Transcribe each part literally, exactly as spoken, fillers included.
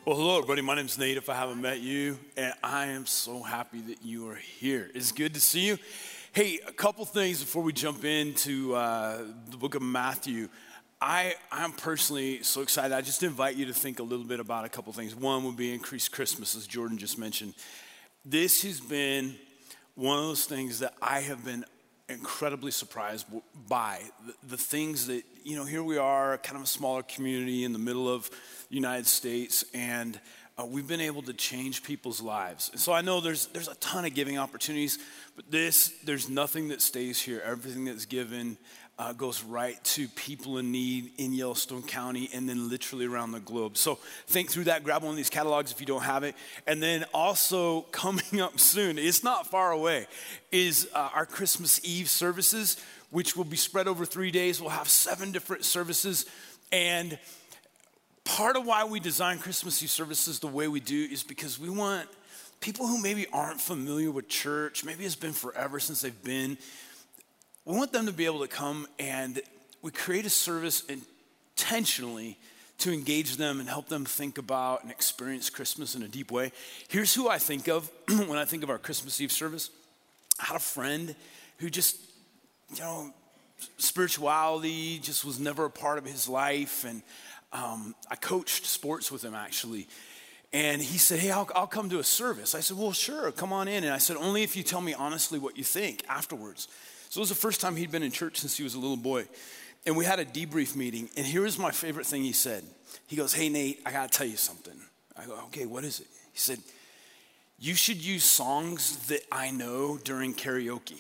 Well, hello, everybody. My name's Nate, if I haven't met you, and I am so happy that you are here. It's good to see you. Hey, a couple things before we jump into uh, the book of Matthew. I, I'm personally so excited. I just invite you to think a little bit about a couple things. One would be increased Christmas, as Jordan just mentioned. This has been one of those things that I have been incredibly surprised by. The, the things that, you know, here we are, kind of a smaller community in the middle of the United States, and uh, we've been able to change people's lives. And so I know there's there's a ton of giving opportunities, but this, there's nothing that stays here. Everything that's given uh, goes right to people in need in Yellowstone County and then literally around the globe. So think through that. Grab one of these catalogs if you don't have it. And then also coming up soon, it's not far away, is uh, our Christmas Eve services, which will be spread over three days. We'll have seven different services. And part of why we design Christmas Eve services the way we do is because we want people who maybe aren't familiar with church, maybe it's been forever since they've been, we want them to be able to come, and we create a service intentionally to engage them and help them think about and experience Christmas in a deep way. Here's who I think of when I think of our Christmas Eve service. I had a friend who just, you know, spirituality just was never a part of his life, and um, I coached sports with him actually. And he said, hey, I'll, I'll come to a service. I said, well, sure, come on in. And I said, only if you tell me honestly what you think afterwards. So it was the first time he'd been in church since he was a little boy. And we had a debrief meeting. And here is my favorite thing he said. He goes, hey, Nate, I got to tell you something. I go, okay, what is it? He said, you should use songs that I know during karaoke.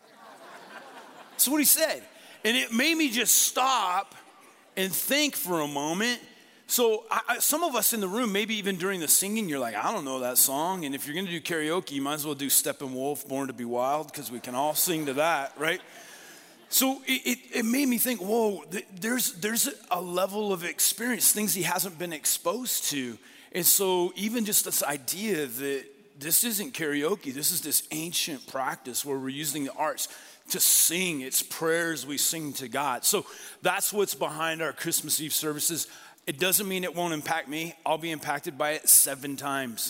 That's what he said. And it made me just stop and think for a moment. So I, some of us in the room, maybe even during the singing, you're like, I don't know that song. And if you're going to do karaoke, you might as well do Steppenwolf, Born to be Wild, because we can all sing to that, right? So it, it, it made me think, whoa, th- there's, there's a level of experience, things he hasn't been exposed to. And so even just this idea that this isn't karaoke, this is this ancient practice where we're using the arts to sing. It's prayers we sing to God. So that's what's behind our Christmas Eve services. It doesn't mean it won't impact me. I'll be impacted by it seven times.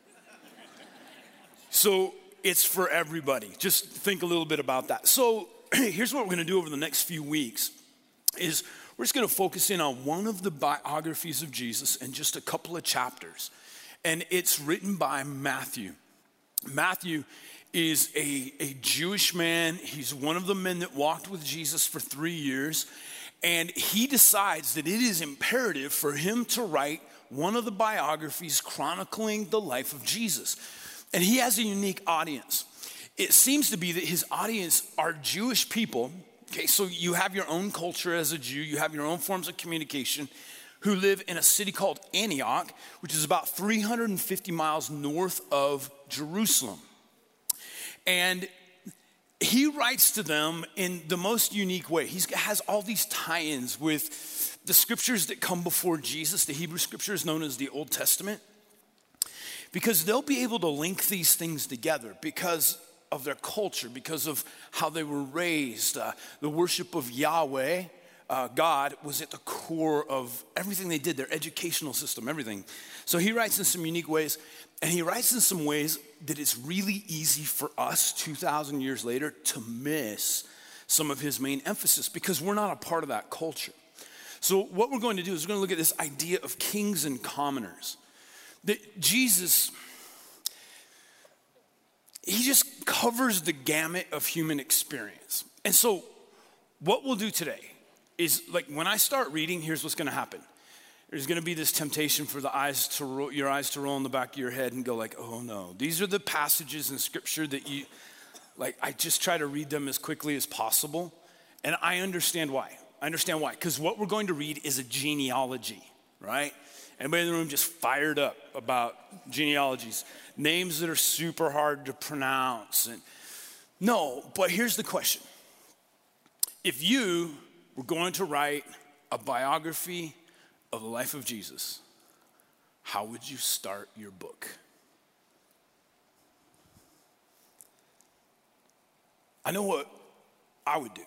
So it's for everybody. Just think a little bit about that. So here's what we're going to do over the next few weeks is we're just going to focus in on one of the biographies of Jesus in just a couple of chapters. And it's written by Matthew. Matthew is a, a Jewish man. He's one of the men that walked with Jesus for three years. And he decides that it is imperative for him to write one of the biographies chronicling the life of Jesus. And he has a unique audience. It seems to be that his audience are Jewish people. Okay, so you have your own culture as a Jew. You have your own forms of communication who live in a city called Antioch, which is about three hundred fifty miles north of Jerusalem. And he writes to them in the most unique way. He has all these tie-ins with the scriptures that come before Jesus. The Hebrew scriptures known as the Old Testament. Because they'll be able to link these things together because of their culture, because of how they were raised. Uh, the worship of Yahweh, uh, God, was at the core of everything they did, their educational system, everything. So he writes in some unique ways, and he writes in some ways that it's really easy for us two thousand years later to miss some of his main emphasis because we're not a part of that culture. So what we're going to do is we're going to look at this idea of kings and commoners. That Jesus, he just covers the gamut of human experience. And so what we'll do today is, like, when I start reading, here's what's going to happen. There's going to be this temptation for the eyes to roll, your eyes to roll in the back of your head and go like, oh no. These are the passages in scripture that you, like, I just try to read them as quickly as possible. And I understand why. I understand why. Because what we're going to read is a genealogy, right? Anybody in the room just fired up about genealogies? Names that are super hard to pronounce. And no, but here's the question. If you were going to write a biography of the life of Jesus, how would you start your book? I know what I would do.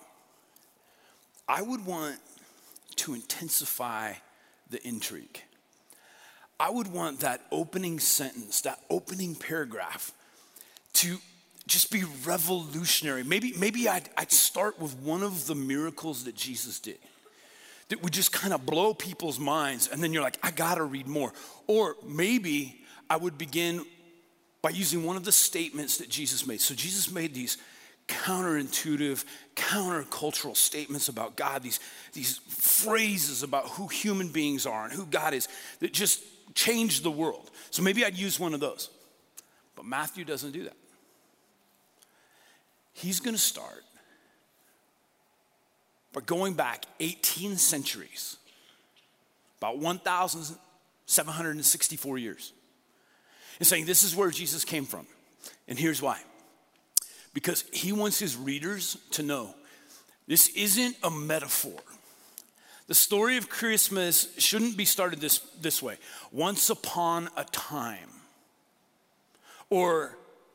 I would want to intensify the intrigue. I would want that opening sentence, that opening paragraph to just be revolutionary. Maybe, maybe I'd, I'd start with one of the miracles that Jesus did that would just kind of blow people's minds. And then you're like, I gotta read more. Or maybe I would begin by using one of the statements that Jesus made. So Jesus made these counterintuitive, countercultural statements about God, these, these phrases about who human beings are and who God is that just changed the world. So maybe I'd use one of those. But Matthew doesn't do that. He's gonna start by going back eighteen centuries, about one thousand seven hundred sixty-four years, and saying this is where Jesus came from. And here's why. Because he wants his readers to know this isn't a metaphor. The story of Christmas shouldn't be started this, this way. Once upon a time. Or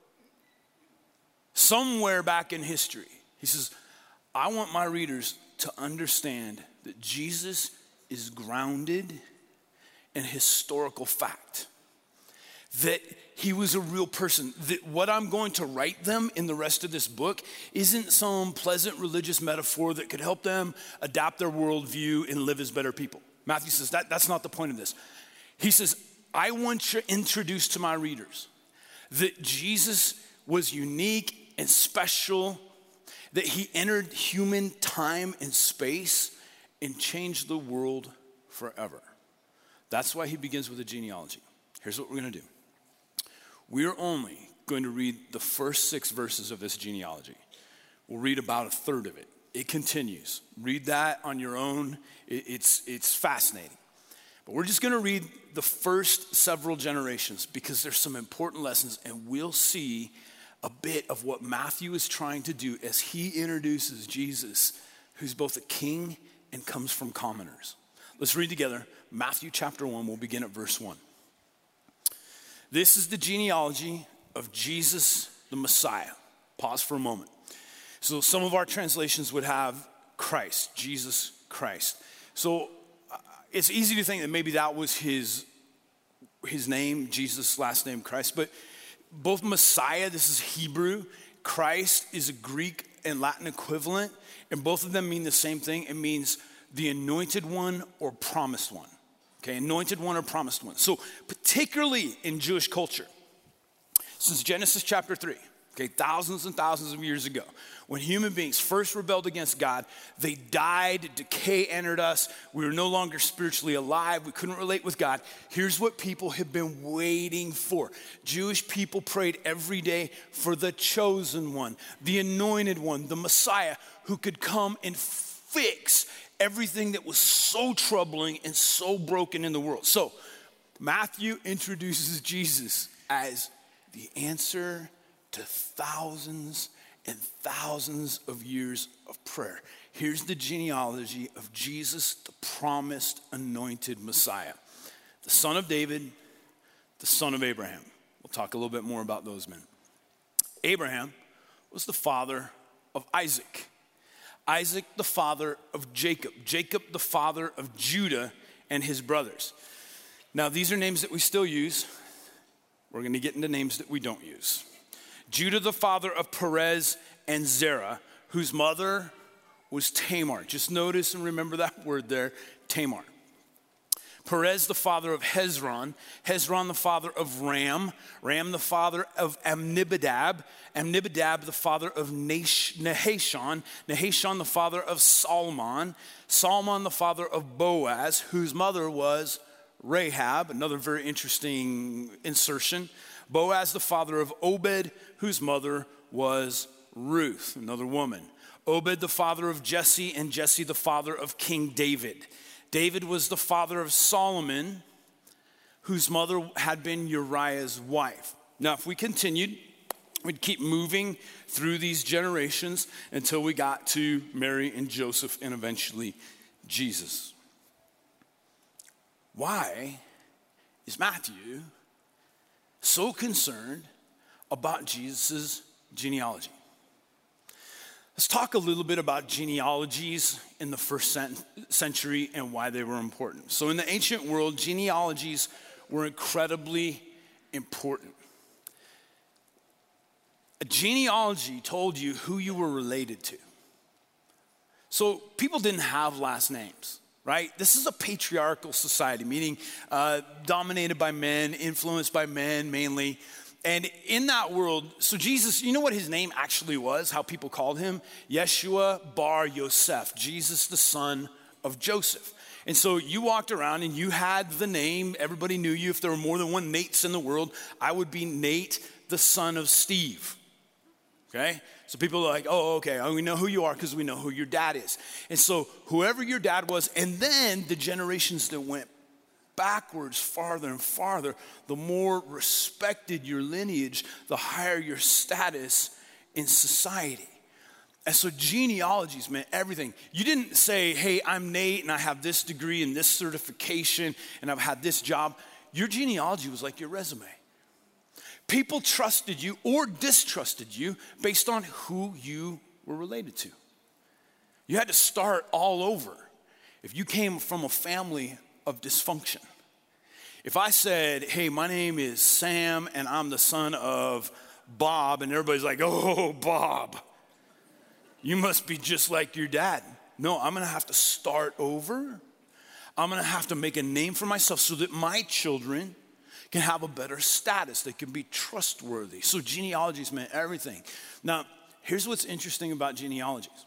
somewhere back in history. He says, I want my readers to understand that Jesus is grounded in historical fact. That he was a real person. That what I'm going to write them in the rest of this book isn't some pleasant religious metaphor that could help them adapt their worldview and live as better people. Matthew says that, that's not the point of this. He says, I want you introduced to my readers that Jesus was unique and special, that he entered human time and space and changed the world forever. That's why he begins with a genealogy. Here's what we're gonna do. We're only going to read the first six verses of this genealogy. We'll read about a third of it. It continues. Read that on your own. It's, it's fascinating. But we're just gonna read the first several generations because there's some important lessons, and we'll see a bit of what Matthew is trying to do as he introduces Jesus, who's both a king and comes from commoners. Let's read together Matthew chapter one. We'll begin at verse one. This is the genealogy of Jesus, the Messiah. Pause for a moment. So some of our translations would have Christ, Jesus Christ. So uh, it's easy to think that maybe that was his, his name, Jesus' last name, Christ. But both Messiah, this is Hebrew, Christ is a Greek and Latin equivalent, and both of them mean the same thing. It means the anointed one or promised one. Okay, anointed one or promised one. So particularly in Jewish culture, since Genesis chapter three, okay, thousands and thousands of years ago, when human beings first rebelled against God, they died, decay entered us, we were no longer spiritually alive, we couldn't relate with God. Here's what people have been waiting for. Jewish people prayed every day for the chosen one, the anointed one, the Messiah, who could come and fix everything that was so troubling and so broken in the world. So Matthew introduces Jesus as the answer to thousands and thousands of years of prayer. Here's the genealogy of Jesus, the promised anointed Messiah, the son of David, the son of Abraham. We'll talk a little bit more about those men. Abraham was the father of Isaac. Isaac, the father of Jacob. Jacob, the father of Judah and his brothers. Now, these are names that we still use. We're going to get into names that we don't use. Judah, the father of Perez and Zerah, whose mother was Tamar. Just notice and remember that word there, Tamar. Perez, the father of Hezron. Hezron, the father of Ram. Ram, the father of Amminadab. Amminadab, the father of Nahashon. Nahashon, the father of Salmon. Salmon, the father of Boaz, whose mother was Rahab. Another very interesting insertion. Boaz, the father of Obed, whose mother was Ruth, another woman. Obed, the father of Jesse, and Jesse, the father of King David. David was the father of Solomon, whose mother had been Uriah's wife. Now, if we continued, we'd keep moving through these generations until we got to Mary and Joseph and eventually Jesus. Why is Matthew so concerned about Jesus' genealogy? Let's talk a little bit about genealogies in the first century and why they were important. So in the ancient world, genealogies were incredibly important. A genealogy told you who you were related to. So people didn't have last names, right? This is a patriarchal society, meaning uh, dominated by men, influenced by men mainly. And in that world, so Jesus, you know what his name actually was, how people called him? Yeshua bar Yosef, Jesus the son of Joseph. And so you walked around and you had the name, everybody knew you. If there were more than one Nates in the world, I would be Nate, the son of Steve. Okay? So people are like, oh, okay, we know who you are because we know who your dad is. And so whoever your dad was, and then the generations that went backwards farther and farther, the more respected your lineage, the higher your status in society. And so genealogies meant everything. You didn't say, hey, I'm Nate and I have this degree and this certification and I've had this job. Your genealogy was like your resume. People trusted you or distrusted you based on who you were related to. You had to start all over if you came from a family of dysfunction. If I said, hey, my name is Sam and I'm the son of Bob, and everybody's like, oh, Bob, you must be just like your dad. No, I'm gonna have to start over. I'm gonna have to make a name for myself so that my children can have a better status. They can be trustworthy. So genealogies meant everything. Now, here's what's interesting about genealogies.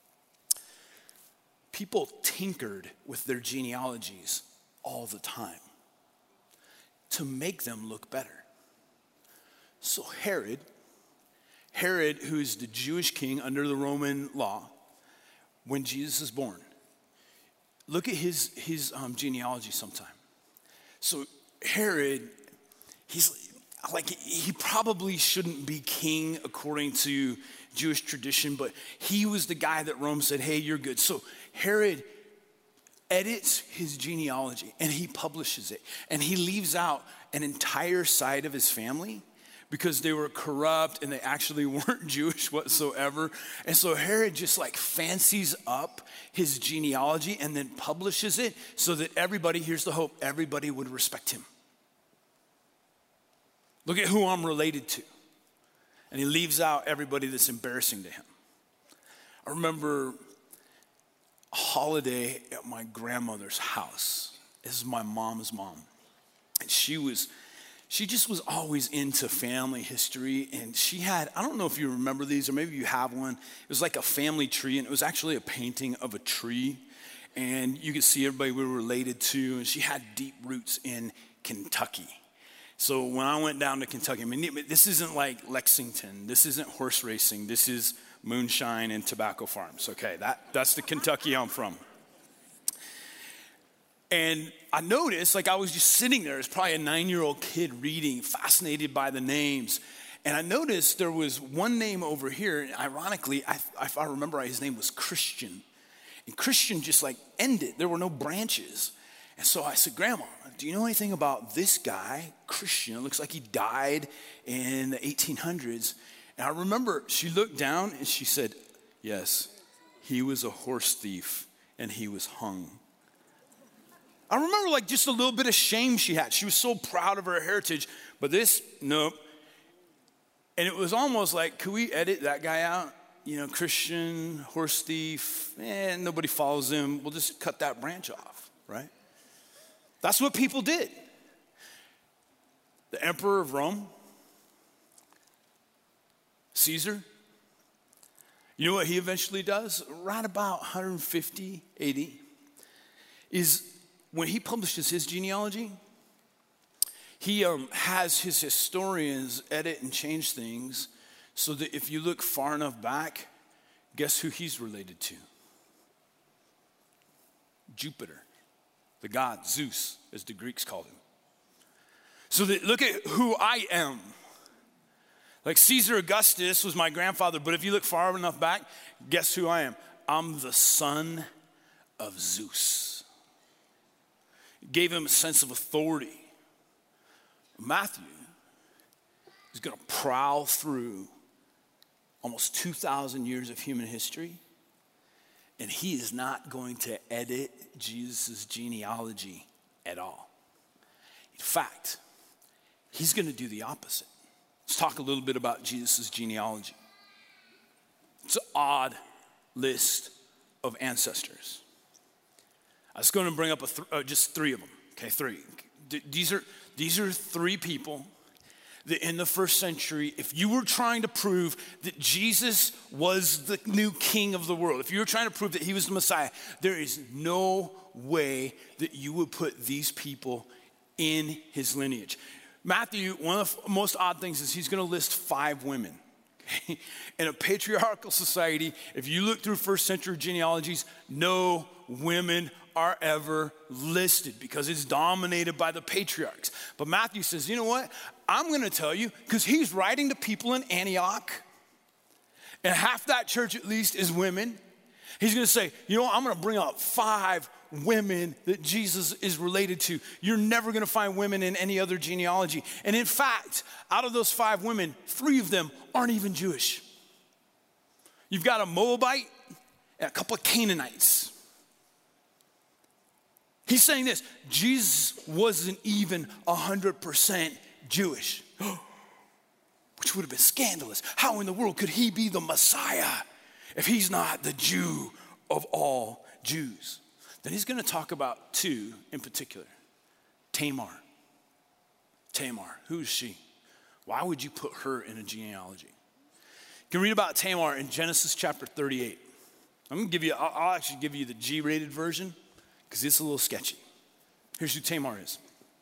People tinkered with their genealogies all the time to make them look better. So Herod, Herod, who is the Jewish king under the Roman law, when Jesus is born, look at his, his um, genealogy sometime. So Herod, he's like, he probably shouldn't be king according to Jewish tradition, but he was the guy that Rome said, hey, you're good. So Herod edits his genealogy and he publishes it. And he leaves out an entire side of his family because they were corrupt and they actually weren't Jewish whatsoever. And so Herod just like fancies up his genealogy and then publishes it so that everybody, here's the hope, everybody would respect him. Look at who I'm related to. And he leaves out everybody that's embarrassing to him. I remember a holiday at my grandmother's house. This is my mom's mom. And she was, she just was always into family history. And she had, I don't know if you remember these or maybe you have one. It was like a family tree and it was actually a painting of a tree. And you could see everybody we were related to. And she had deep roots in Kentucky. So when I went down to Kentucky, I mean, this isn't like Lexington. This isn't horse racing. This is moonshine and tobacco farms. Okay, that, that's the Kentucky I'm from. And I noticed, like I was just sitting there as probably a nine-year-old kid reading, fascinated by the names. And I noticed there was one name over here, and ironically, I, if I remember right, his name was Christian. And Christian just like ended. There were no branches. And so I said, Grandma, do you know anything about this guy, Christian? It looks like he died in the eighteen hundreds. And I remember she looked down and she said, yes, he was a horse thief and he was hung. I remember like just a little bit of shame she had. She was so proud of her heritage, but this, nope. And it was almost like, could we edit that guy out? You know, Christian, horse thief, eh, nobody follows him. We'll just cut that branch off, right? That's what people did. The emperor of Rome, Caesar, you know what he eventually does? Right about one fifty A D, is when he publishes his genealogy, he um, has his historians edit and change things so that if you look far enough back, guess who he's related to? Jupiter. The god, Zeus, as the Greeks called him. So that, look at who I am. Like Caesar Augustus was my grandfather, but if you look far enough back, guess who I am? I'm the son of Zeus. It gave him a sense of authority. Matthew is going to prowl through almost two thousand years of human history, and he is not going to edit Jesus' genealogy at all. In fact, he's going to do the opposite. Let's talk a little bit about Jesus' genealogy. It's an odd list of ancestors. I was going to bring up a th- uh, just three of them. Okay, three. D- these are these are three people that in the first century, if you were trying to prove that Jesus was the new king of the world, if you were trying to prove that he was the Messiah, there is no way that you would put these people in his lineage. Matthew, one of the most odd things is he's going to list five women. Okay? In a patriarchal society, if you look through first century genealogies, no women are ever listed because it's dominated by the patriarchs. But Matthew says, you know what? I'm going to tell you, because he's writing to people in Antioch, and half that church at least is women. He's going to say, you know what? I'm going to bring up five women that Jesus is related to. You're never going to find women in any other genealogy. And in fact, out of those five women, three of them aren't even Jewish. You've got a Moabite and a couple of Canaanites. He's saying this, Jesus wasn't even one hundred percent Jewish, which would have been scandalous. How in the world could he be the Messiah if he's not the Jew of all Jews? Then he's going to talk about two in particular. Tamar. Tamar, who is she? Why would you put her in a genealogy? You can read about Tamar in Genesis chapter thirty-eight. I'm going to give you, I'll, I'll actually give you the G-rated version, because it's a little sketchy. Here's who Tamar is.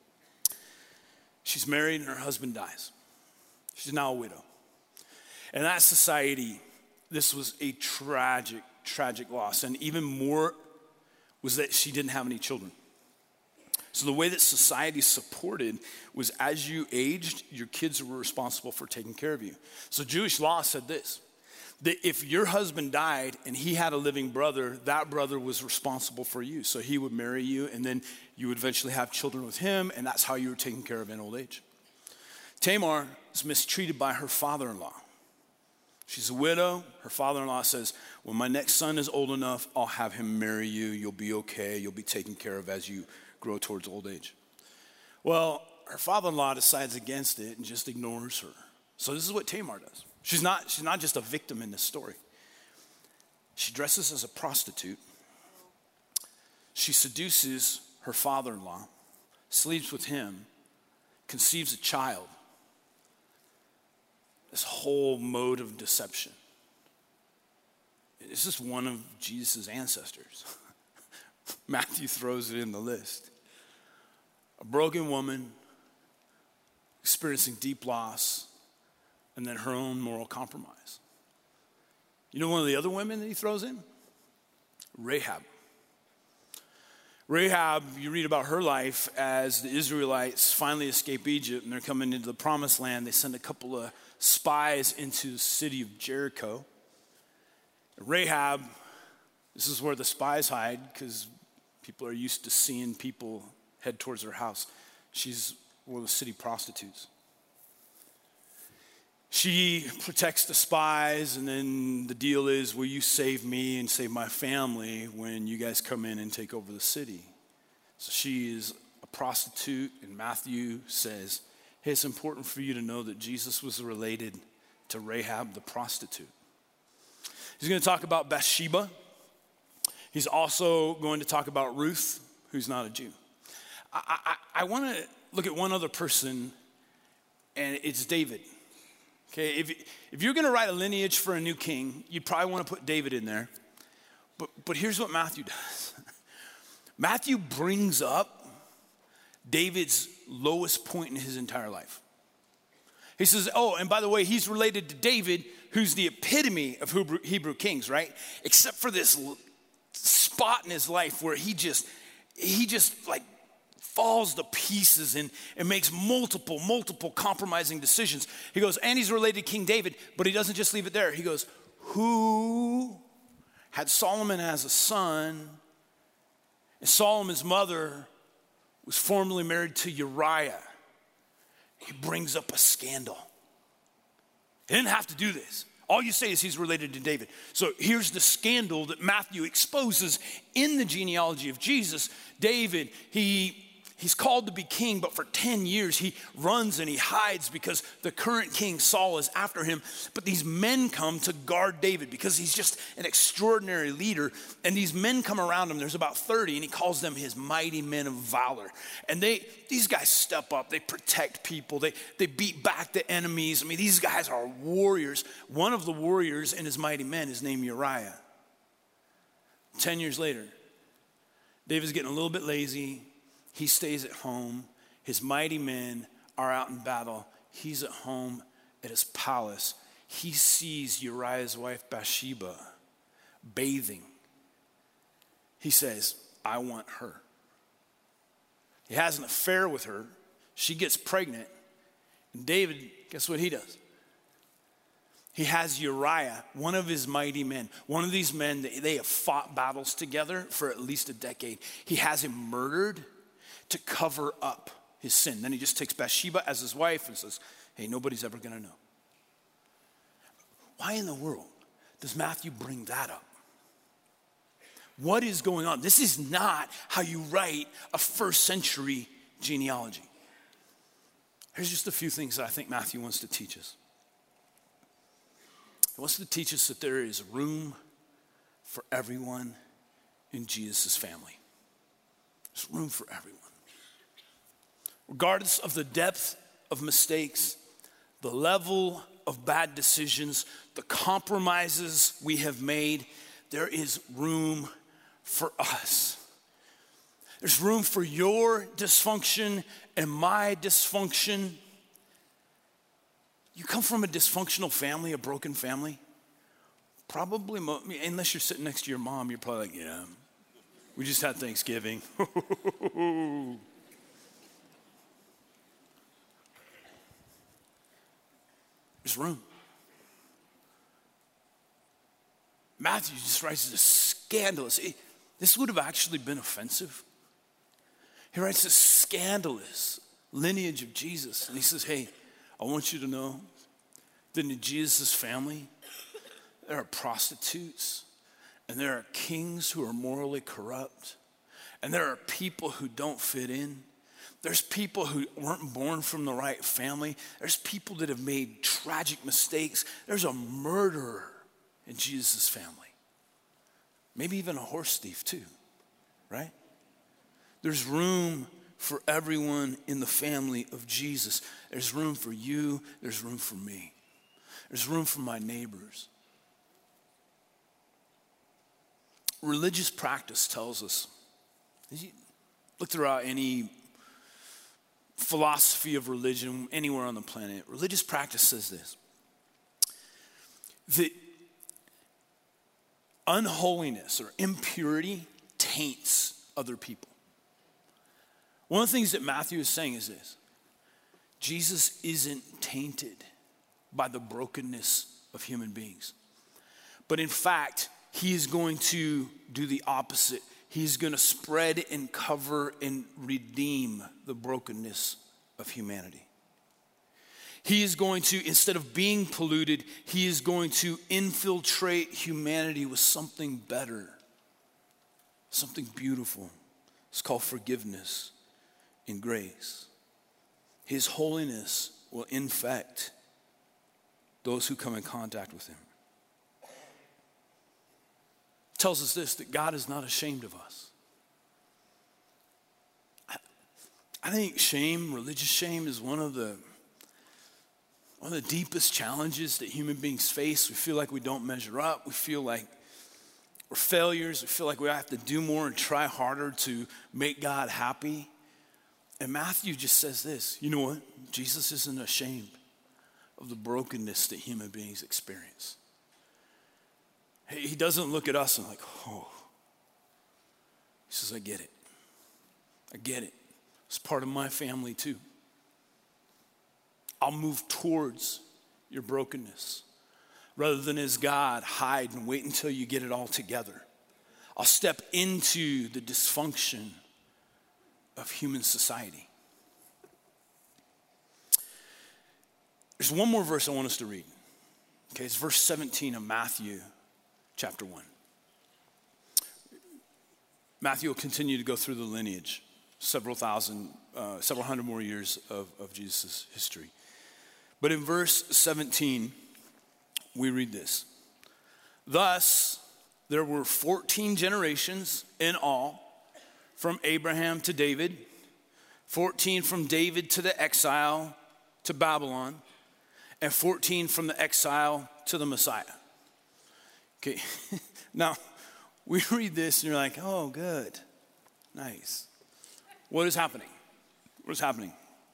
She's married and her husband dies. She's now a widow. In that society, this was a tragic, tragic loss. And even more was that she didn't have any children. So the way that society supported was as you aged, your kids were responsible for taking care of you. So Jewish law said this, that if your husband died and he had a living brother, that brother was responsible for you. So he would marry you and then you would eventually have children with him, and that's how you were taken care of in old age. Tamar is mistreated by her father-in-law. She's a widow. Her father-in-law says, when my next son is old enough, I'll have him marry you. You'll be okay. You'll be taken care of as you grow towards old age. Well, her father-in-law decides against it and just ignores her. So this is what Tamar does. She's not, she's not just a victim in this story. She dresses as a prostitute. She seduces her father-in-law, sleeps with him, conceives a child. This whole mode of deception. This is one of Jesus' ancestors. Matthew throws it in the list. A broken woman experiencing deep loss, and then her own moral compromise. You know one of the other women that he throws in? Rahab. Rahab, you read about her life as the Israelites finally escape Egypt and they're coming into the promised land. They send a couple of spies into the city of Jericho. Rahab, this is where the spies hide because people are used to seeing people head towards her house. She's one of the city prostitutes. She protects the spies, and then the deal is, will you save me and save my family when you guys come in and take over the city? So she is a prostitute, and Matthew says, hey, it's important for you to know that Jesus was related to Rahab the prostitute. He's going to talk about Bathsheba. He's also going to talk about Ruth, who's not a Jew. I, I, I want to look at one other person, and it's David. Okay, if, if you're going to write a lineage for a new king, you'd probably want to put David in there. But, but here's what Matthew does. Matthew brings up David's lowest point in his entire life. He says, oh, and by the way, he's related to David, who's the epitome of Hebrew, Hebrew kings, right? Except for this spot in his life where he just, he just like falls to pieces and, and makes multiple, multiple compromising decisions. He goes, and he's related to King David, but he doesn't just leave it there. He goes, who had Solomon as a son, and Solomon's mother was formerly married to Uriah. He brings up a scandal. He didn't have to do this. All you say is he's related to David. So here's the scandal that Matthew exposes in the genealogy of Jesus. David, he he's called to be king, but for ten years he runs and he hides because the current king, Saul, is after him. But these men come to guard David because he's just an extraordinary leader. And these men come around him. There's about thirty, and he calls them his mighty men of valor. And they, these guys step up. They protect people. They, they beat back the enemies. I mean, these guys are warriors. One of the warriors in his mighty men is named Uriah. Ten years later, David's getting a little bit lazy. He stays at home. His mighty men are out in battle. He's at home at his palace. He sees Uriah's wife Bathsheba bathing. He says, I want her. He has an affair with her. She gets pregnant. And David, guess what he does? He has Uriah, one of his mighty men, one of these men, that they have fought battles together for at least a decade. He has him murdered to cover up his sin. Then he just takes Bathsheba as his wife and says, hey, nobody's ever gonna know. Why in the world does Matthew bring that up? What is going on? This is not how you write a first century genealogy. Here's just a few things that I think Matthew wants to teach us. He wants to teach us that there is room for everyone in Jesus' family. There's room for everyone. Regardless of the depth of mistakes, the level of bad decisions, the compromises we have made, there is room for us. There's room for your dysfunction and my dysfunction. You come from a dysfunctional family, a broken family. Probably, unless you're sitting next to your mom, you're probably like, yeah, we just had Thanksgiving. There's room. Matthew just writes this scandalous. This would have actually been offensive. He writes this scandalous lineage of Jesus. And he says, hey, I want you to know that in Jesus' family, there are prostitutes, and there are kings who are morally corrupt, and there are people who don't fit in. There's people who weren't born from the right family. There's people that have made tragic mistakes. There's a murderer in Jesus' family. Maybe even a horse thief too, right? There's room for everyone in the family of Jesus. There's room for you. There's room for me. There's room for my neighbors. Religious practice tells us, look throughout any philosophy of religion anywhere on the planet, religious practice says this, that unholiness or impurity taints other people. One of the things that Matthew is saying is this: Jesus isn't tainted by the brokenness of human beings. But in fact, he is going to do the opposite. He's going to spread and cover and redeem the brokenness of humanity. He is going to, instead of being polluted, he is going to infiltrate humanity with something better, something beautiful. It's called forgiveness and grace. His holiness will infect those who come in contact with him. It tells us this, that God is not ashamed of us. I, I think shame, religious shame, is one of the one of the deepest challenges that human beings face. We feel like we don't measure up. We feel like we're failures. We feel like we have to do more and try harder to make God happy. And Matthew just says this, you know what? Jesus isn't ashamed of the brokenness that human beings experience. He doesn't look at us and like, oh. He says, I get it. I get it. It's part of my family too. I'll move towards your brokenness rather than as God hide and wait until you get it all together. I'll step into the dysfunction of human society. There's one more verse I want us to read. Okay, it's verse seventeen of Matthew chapter one. Matthew will continue to go through the lineage. several thousand, uh, several hundred more years of, of Jesus' history. But in verse seventeen, we read this. Thus, there were fourteen generations in all from Abraham to David, fourteen from David to the exile to Babylon, and fourteen from the exile to the Messiah. Okay, now we read this and you're like, oh, good, nice. What is happening? What is happening?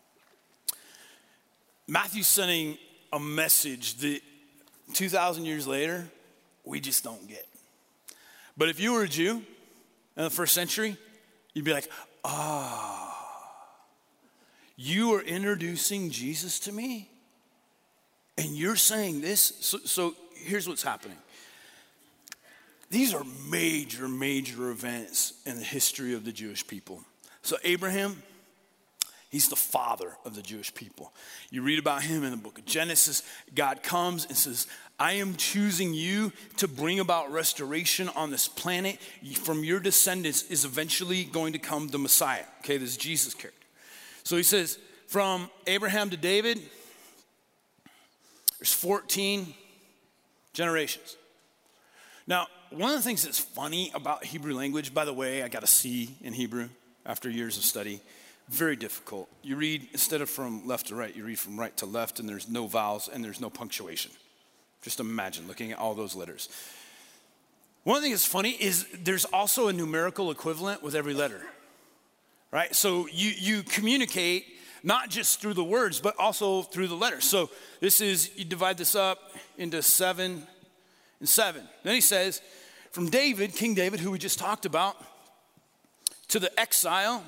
Matthew's sending a message that two thousand years later, we just don't get. But if you were a Jew in the first century, you'd be like, ah, oh, you are introducing Jesus to me? And you're saying this? So, so here's what's happening. These are major, major events in the history of the Jewish people. So Abraham, he's the father of the Jewish people. You read about him in the book of Genesis. God comes and says, I am choosing you to bring about restoration on this planet. From your descendants is eventually going to come the Messiah. Okay, this is Jesus' character. So he says, from Abraham to David, there's fourteen generations. Now, one of the things that's funny about Hebrew language, by the way, I got a C in Hebrew after years of study. Very difficult. You read, instead of from left to right, you read from right to left, and there's no vowels and there's no punctuation. Just imagine looking at all those letters. One thing that's funny is there's also a numerical equivalent with every letter, right? So you, you communicate not just through the words, but also through the letters. So this is, you divide this up into seven and seven. Then he says, from David, King David, who we just talked about, to the exile,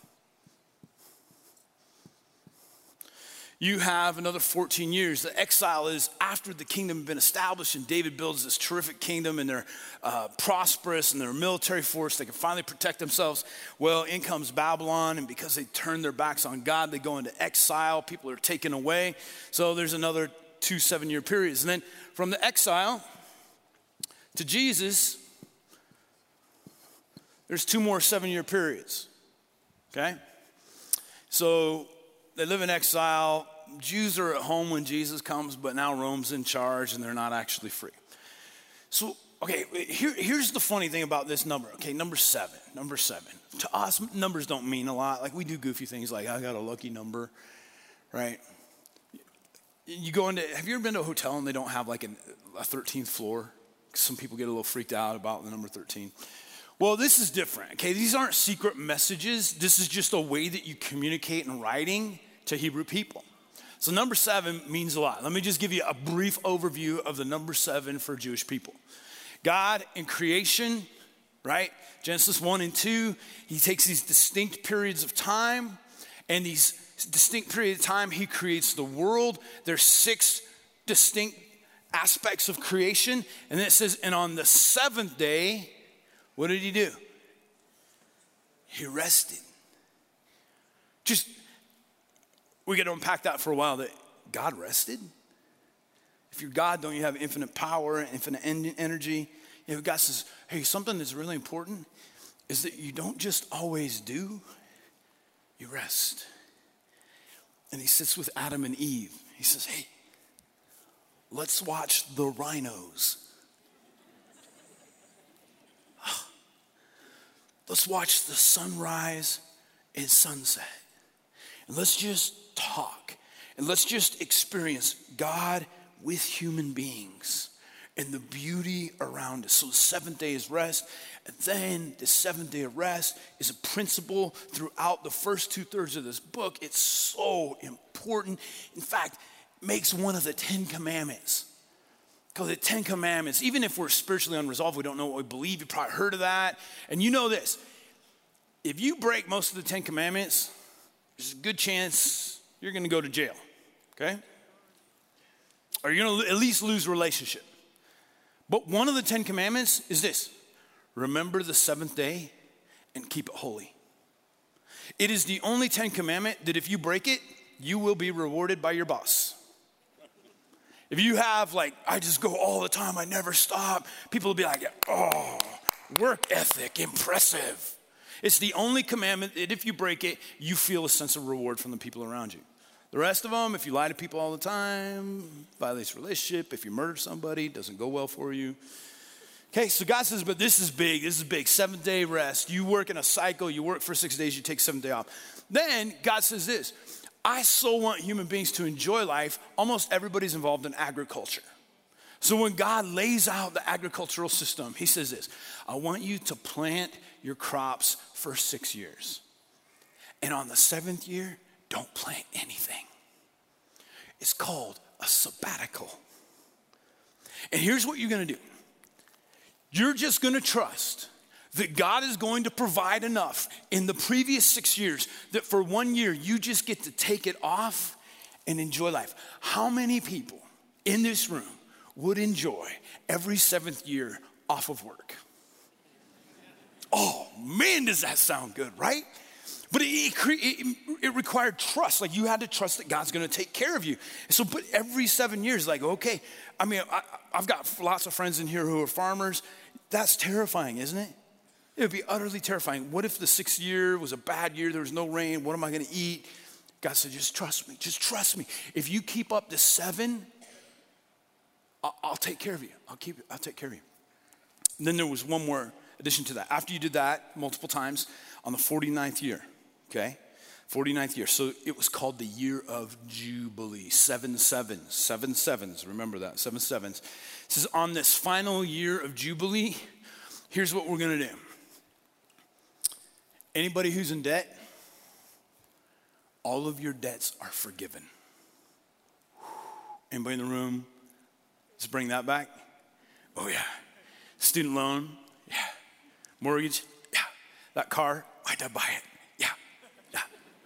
you have another fourteen years. The exile is after the kingdom had been established and David builds this terrific kingdom and they're uh, prosperous and they're a military force. They can finally protect themselves. Well, in comes Babylon, and because they turn their backs on God, they go into exile. People are taken away. So there's another two seven-year periods. And then from the exile to Jesus, there's two more seven-year periods, okay? So they live in exile. Jews are at home when Jesus comes, but now Rome's in charge and they're not actually free. So, okay, here, here's the funny thing about this number. Okay, number seven, number seven. To us, numbers don't mean a lot. Like, we do goofy things like, I got a lucky number, right? You go into, have you ever been to a hotel and they don't have like an, a thirteenth floor? Some people get a little freaked out about the number thirteen. Well, this is different, okay? These aren't secret messages. This is just a way that you communicate in writing to Hebrew people. So number seven means a lot. Let me just give you a brief overview of the number seven for Jewish people. God in creation, right? Genesis one and two, he takes these distinct periods of time, and these distinct periods of time, he creates the world. There's six distinct aspects of creation, and then it says, and on the seventh day, what did he do? He rested. Just, we got to unpack that for a while, that God rested. If you're God, don't you have infinite power, infinite energy? You know, God says, hey, something that's really important is that you don't just always do, you rest. And he sits with Adam and Eve. He says, hey, let's watch the rhinos. Let's watch the sunrise and sunset. And let's just talk. And let's just experience God with human beings and the beauty around us. So the seventh day is rest. And then the seventh day of rest is a principle throughout the first two thirds of this book. It's so important. In fact, it makes one of the Ten Commandments. Because the Ten Commandments, even if we're spiritually unresolved, we don't know what we believe, you've probably heard of that. And you know this, if you break most of the Ten Commandments, there's a good chance you're gonna go to jail, okay? Or you're gonna at least lose a relationship. But one of the Ten Commandments is this: remember the seventh day and keep it holy. It is the only Ten Commandment that if you break it, you will be rewarded by your boss. If you have like, I just go all the time, I never stop, people will be like, oh, work ethic, impressive. It's the only commandment that if you break it, you feel a sense of reward from the people around you. The rest of them, if you lie to people all the time, violates relationship. If you murder somebody, doesn't go well for you. Okay, so God says, but this is big, this is big, seventh day rest. You work in a cycle, you work for six days, you take seven day off. Then God says this, I so want human beings to enjoy life. Almost everybody's involved in agriculture. So when God lays out the agricultural system, he says this, I want you to plant your crops for six years. And on the seventh year, don't plant anything. It's called a sabbatical. And here's what you're gonna do. You're just gonna trust that God is going to provide enough in the previous six years that for one year you just get to take it off and enjoy life. How many people in this room would enjoy every seventh year off of work? Oh man, does that sound good, right? But it, it, it required trust. Like you had to trust that God's gonna take care of you. So, but every seven years, like, okay, I mean, I, I've got lots of friends in here who are farmers. That's terrifying, isn't it? It would be utterly terrifying. What if the sixth year was a bad year, there was no rain, what am I gonna eat? God said, just trust me, just trust me. If you keep up to seven, I'll, I'll take care of you. I'll keep it, I'll take care of you. And then there was one more addition to that. After you did that multiple times, on the forty-ninth year, okay? forty-ninth year, so it was called the year of Jubilee. Seven sevens, seven sevens, remember that, seven sevens. It says on this final year of Jubilee, here's what we're gonna do. Anybody who's in debt, all of your debts are forgiven. Anybody in the room, let's bring that back. Oh yeah, student loan, yeah. Mortgage, yeah. That car, why'd I buy it? Yeah, yeah.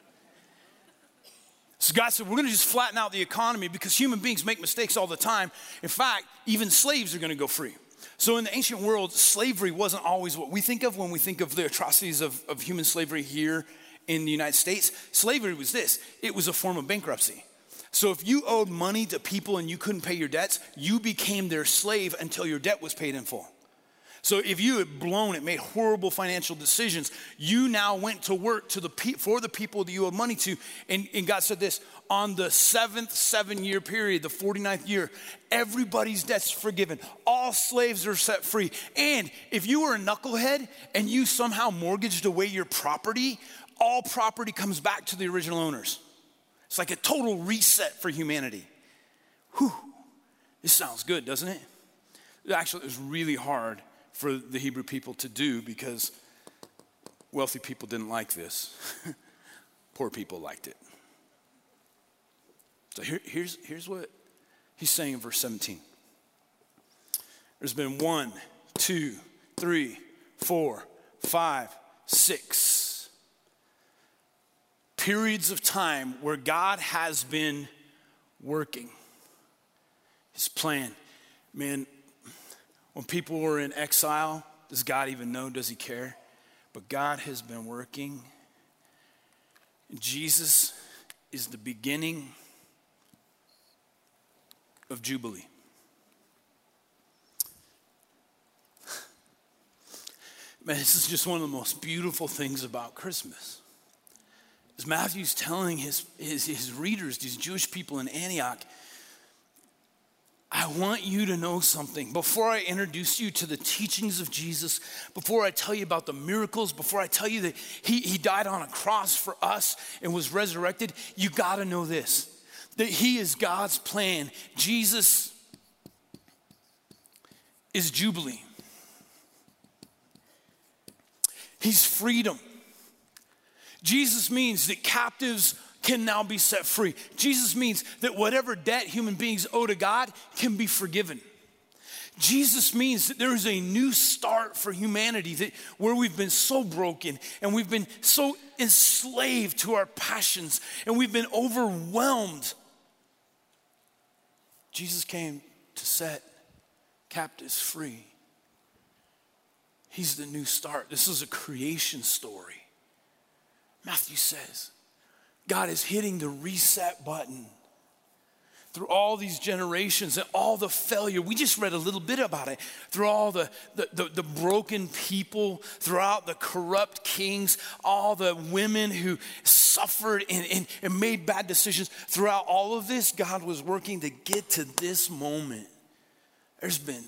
So God said, we're gonna just flatten out the economy because human beings make mistakes all the time. In fact, even slaves are gonna go free. So in the ancient world, slavery wasn't always what we think of when we think of the atrocities of, of human slavery here in the United States. Slavery was this, it was a form of bankruptcy. So if you owed money to people and you couldn't pay your debts, you became their slave until your debt was paid in full. So if you had blown it, made horrible financial decisions, you now went to work to the pe- for the people that you owed money to. And, and God said this, on the seventh seven-year period, the forty-ninth year, everybody's debts forgiven. All slaves are set free. And if you were a knucklehead and you somehow mortgaged away your property, all property comes back to the original owners. It's like a total reset for humanity. Whew, this sounds good, doesn't it? Actually, it was really hard for the Hebrew people to do because wealthy people didn't like this. Poor people liked it. So here, here's, here's what he's saying in verse seventeen. There's been one, two, three, four, five, six periods of time where God has been working his plan. Man, when people were in exile, does God even know? Does he care? But God has been working. Jesus is the beginning of Jubilee. Man, this is just one of the most beautiful things about Christmas. As Matthew's telling his, his, his readers, these Jewish people in Antioch, I want you to know something. Before I introduce you to the teachings of Jesus, before I tell you about the miracles, before I tell you that he, he died on a cross for us and was resurrected, you gotta know this, that he is God's plan. Jesus is Jubilee. He's freedom. Jesus means that captives can now be set free. Jesus means that whatever debt human beings owe to God can be forgiven. Jesus means that there is a new start for humanity, that where we've been so broken and we've been so enslaved to our passions and we've been overwhelmed. Jesus came to set captives free. He's the new start. This is a creation story. Matthew says, God is hitting the reset button. through all these generations and all the failure. We just read a little bit about it. Through all the, the, the, the broken people, throughout the corrupt kings, all the women who suffered and, and, and made bad decisions. Throughout all of this, God was working to get to this moment. There's been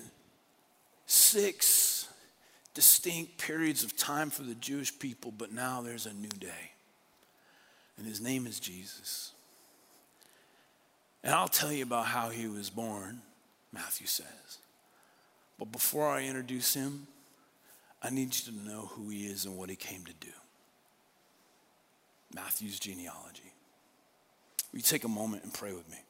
six distinct periods of time for the Jewish people, but now there's a new day. And his name is Jesus. And I'll tell you about how he was born, Matthew says. But before I introduce him, I need you to know who he is and what he came to do. Matthew's genealogy. Will you take a moment and pray with me?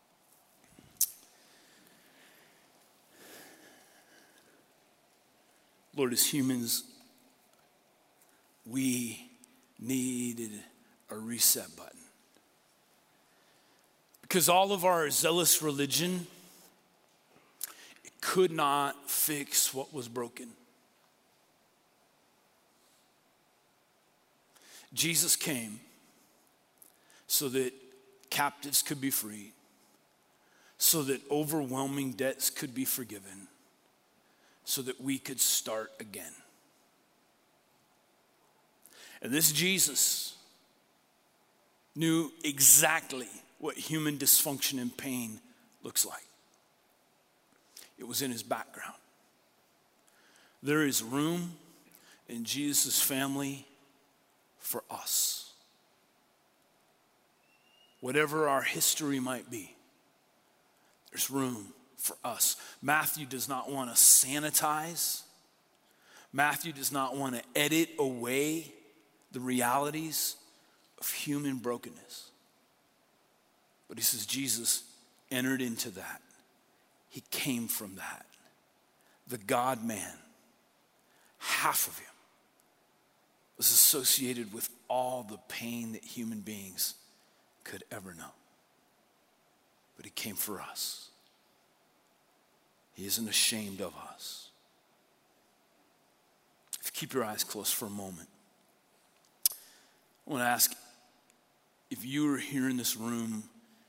Lord, as humans, we needed a reset button. Because all of our zealous religion, it could not fix what was broken. Jesus came so that captives could be freed, so that overwhelming debts could be forgiven, so that we could start again. And this Jesus knew exactly what human dysfunction and pain looks like. It was in his background. There is room in Jesus' family for us. Whatever our history might be, there's room for us. Matthew does not want to sanitize. Matthew does not want to edit away the realities of human brokenness. But he says Jesus entered into that. He came from that. The God-man, half of him, was associated with all the pain that human beings could ever know. But he came for us. He isn't ashamed of us. If you keep your eyes closed for a moment, I want to ask, if you are here in this room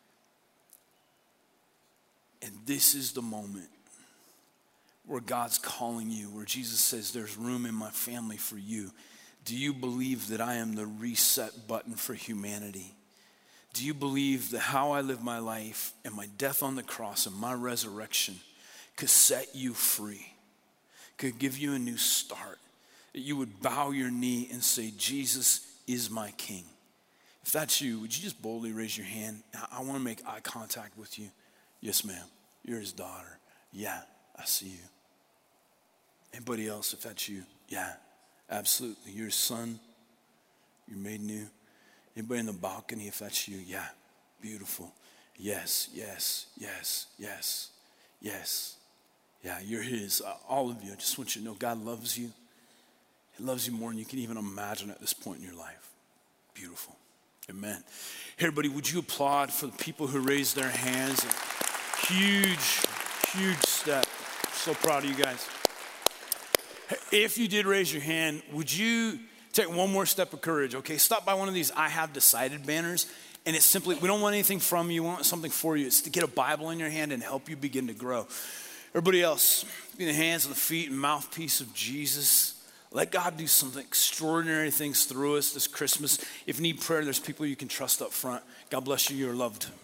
and this is the moment where God's calling you, where Jesus says there's room in my family for you, do you believe that I am the reset button for humanity? Do you believe that how I live my life and my death on the cross and my resurrection could set you free, could give you a new start, that you would bow your knee and say, Jesus is my King? If that's you, would you just boldly raise your hand? I want to make eye contact with you. Yes, ma'am. You're his daughter. Yeah, I see you. Anybody else, if that's you? Yeah, absolutely. You're his son. You're made new. Anybody in the balcony, if that's you? Yeah, beautiful. Yes, yes, yes, yes, yes. Yeah, you're his. Uh, all of you, I just want you to know God loves you. He loves you more than you can even imagine at this point in your life. Beautiful. Amen. Hey, everybody, would you applaud for the people who raised their hands? Huge, huge step. So proud of you guys. If you did raise your hand, would you take one more step of courage, okay? Stop by one of these I have decided banners, and it's simply, we don't want anything from you, we want something for you. It's to get a Bible in your hand and help you begin to grow. Everybody else, be the hands and the feet and mouthpiece of Jesus. Let God do some extraordinary things through us this Christmas. If you need prayer, there's people you can trust up front. God bless you. You're loved.